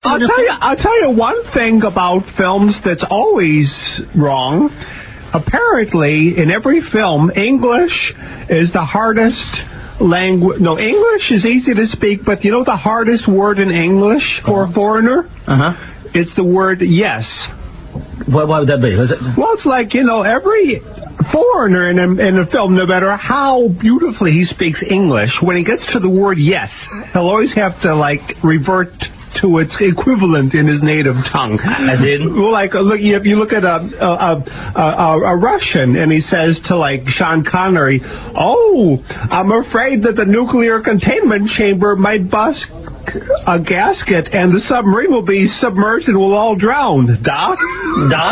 I'll tell you one thing about films that's always wrong. Apparently, in every film, English is the hardest language. No, English is easy to speak, but you know the hardest word in English for a foreigner? It's the word yes. Why would that be? Well, it's like, every foreigner in a film, no matter how beautifully he speaks English, when he gets to the word yes, he'll always have to, revert to its equivalent in his native tongue. As in? Well, if you look at a Russian, and he says to, Sean Connery, "Oh, I'm afraid that the nuclear containment chamber might bust a gasket, and the submarine will be submerged and we'll all drown. Da? Da?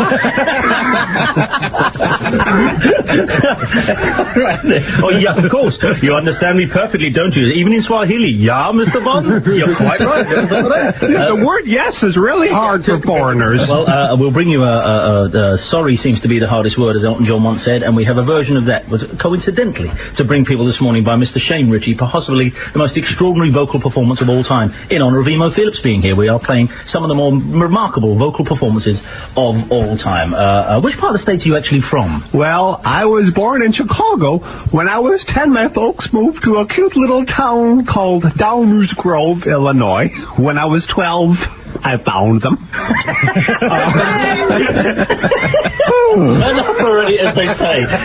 Oh, yeah, of course. You understand me perfectly, don't you? Even in Swahili. Yeah, Mr. Bond? You're quite right. The word yes is really hard for foreigners. Well, we'll bring you sorry seems to be the hardest word, as Elton John once said, and we have a version of that, coincidentally, to bring people this morning by Mr. Shane Ritchie, possibly the most extraordinary vocal performance of all time. In honour of Emo Phillips being here, we are playing some of the more remarkable vocal performances of all time. Which part of the state are you actually from? Well, I was born in Chicago. When I was 10, my folks moved to a cute little town called Downers Grove, Illinois. When I was 12, I found them. Enough already, as they say.